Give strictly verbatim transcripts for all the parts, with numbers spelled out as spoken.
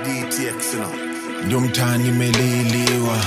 D T X, you know. Ndio mtaani meliliwa,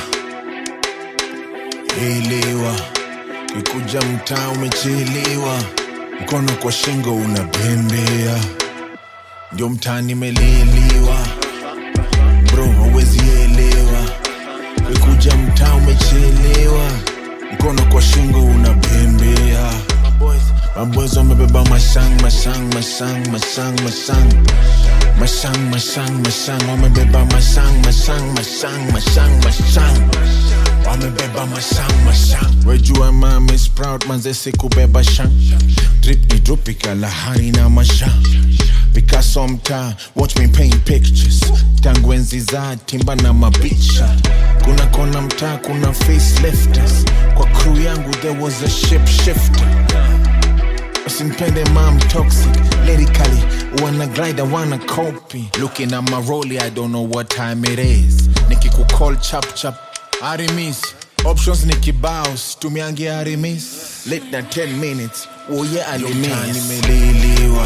iliwa, kukuja mtaa umechelewa, mkono kwa shingo unabembea. Ndio mtaani meliliwa, bro hawezi elewa, kukuja mtaa umechelewa, mkono kwa shingo unabembea. Maboys wamebeba mashang, mashang, mashang, mashang, mashang Mashang, mashang, mashang wamebeba mashang, mashang, mashang, mashang, mashang wamebeba mashang, mashang. Wejua mama is proud manze sikubeba shang. Drip ni dropika lahari na mashang. Picasso mtaa, watch me paint pictures. Tangu enzi za timba na mabicha. Kuna kona mtaa, kuna facelifters. Kwa crew yangu there was a ship shifter. Usinipende mom toxic, lyrically wanna glide, I wanna copy. Looking at my rollie, I don't know what time it is. Niki ku call chap chap, Arimis. Options niki bounce, tumiangi Arimis. Late na ten minutes, oh yeah Arimis. Yotani meliliwa,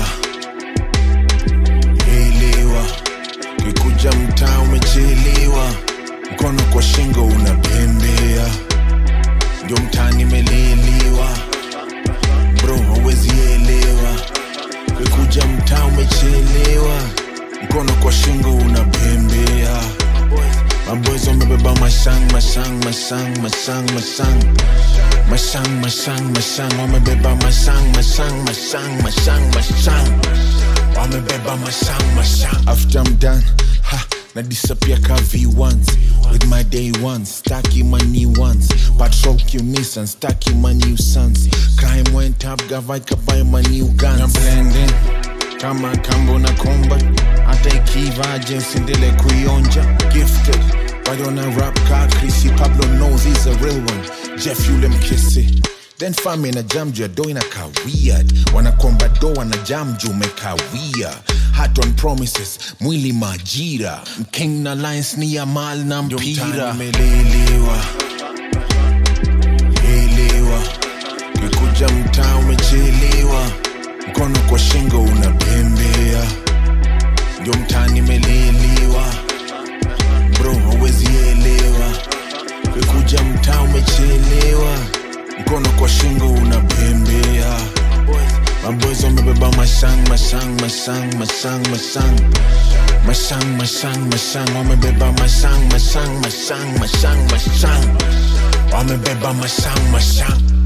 iliwa, kikuja mtaa umechelewa, mkono kwa shingo unabembea. Ndio mtaani meliliwa, bro hawezi elewa, kukuja mtaa umechelewa, mkono kwa shingo unabembea. Maboys wamebeba mashang, mashang, mashang, mashang, mashang Mashang, mashang, mashang wamebeba mashang, mashang, mashang, mashang, mashang wamebeba mashang, mashang. After I'm done, ha, na disappear ka V once. With my day ones, staki my new ones. Patrol Q Nissan, staki my new sons. Crime went up, gavaika buy my new guns. Na blending, kama kambo na komba. Ata ikiva jinsi ndile kuionja. Gifted, why don't I rap car Chrissy? Pablo knows he's a real one. Jeff yule mkisi. Then fame na jam juu ya do inaka weird. Wanakomba do wana jam juu meka weird. Heart on promises, mwili majira. King na lines ni ya mal na mpira. Ndio mtaani meliliwa, iliwa, kukuja mtaa umechelewa, mkono kwa shingo unabembea. Ndio mtaani meliliwa, bro hawezi elewa, kukuja mtaa umechelewa, mkono kwa shingo unabembea. Maboys wamebeba mashang, mashang, mashang, mashang, mashang Mashang, mashang, mashang wamebeba mashang, mashang, mashang, mashang, mashang wamebeba mashang, mashang.